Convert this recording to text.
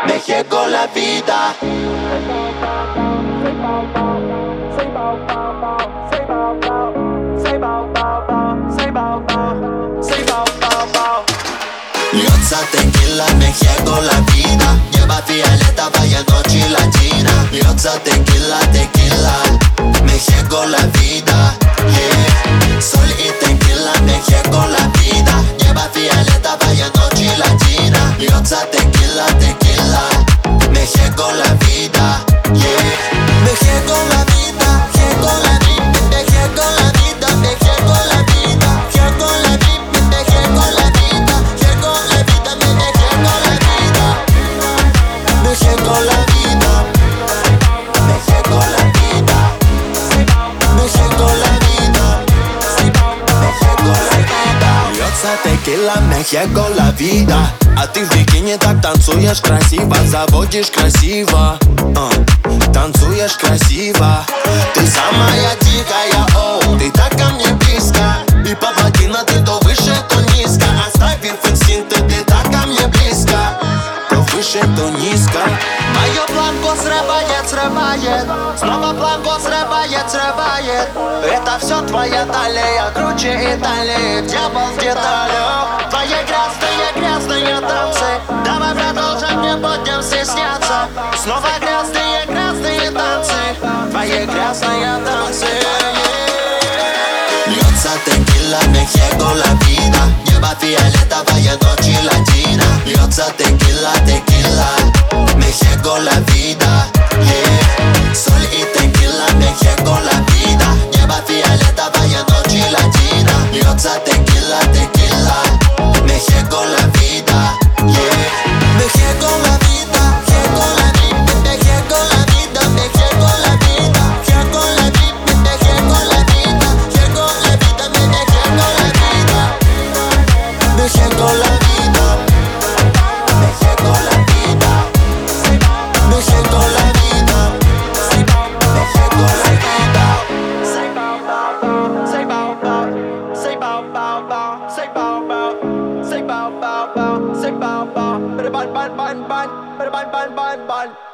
me llegó la vida. Liozza tequila, me llegó la vida. Lleva fialeta, vaya noche latina. Liozza tequila, tequila, me llegó la vida. Yeah. Sol y tequila, me llegó la vida. Lleva fialeta, vaya noche latina. Liozza tequila, tequila, me llegó la vida. Yeah. Me llegó la vida, llegó la vida, me llegó la vida, me llegó la vida, llegó la vida, me llegó la vida, llegó la vida, me llegó la vida, me llegó la vida, me llegó la vida, me llegó la vida, me llegó la vida. Liozza tequila, me llegó la vida. А ты в бикини так танцуешь красиво, заводишь красиво, танцуешь красиво. Ты самая дикая, оу, ты так ко мне близко. И павлатина ты то выше, то низко. Оставив инстинкты, ты так ко мне близко. То выше, то низко. Мое планку срывает, срывает. Снова планку срывает, срывает. Это все твоя талия, круче Италии. Дьявол в деталях. Твои грязные танцы. Давай продолжим, не будем стесняться. Снова грязные танцы. Твои грязные танцы. Liozza tequila, me llegó la vida. Lleva fialeta, vaya noche latina. Liozza tequila, tequila, me llegó la vida. Yeah. Sol y tequila, me llegó la vida. Lleva fialeta, vaya noche latina. Liozza tequila, tequila, me llegó la vida. Yeah. Me llegó la vida, llegó la vida, me llegó la vida, me llegó la vida, llegó la vida, me llegó la vida, llegó la vida, me llegó la vida, me llegó la vida, me llegó la vida, me llegó la vida, me llegó la vida. Say bow bow, say bow bow, say bow bow bow, say bow bow, say bow bow bow, say bow bow, ban ban ban ban ban ban ban ban.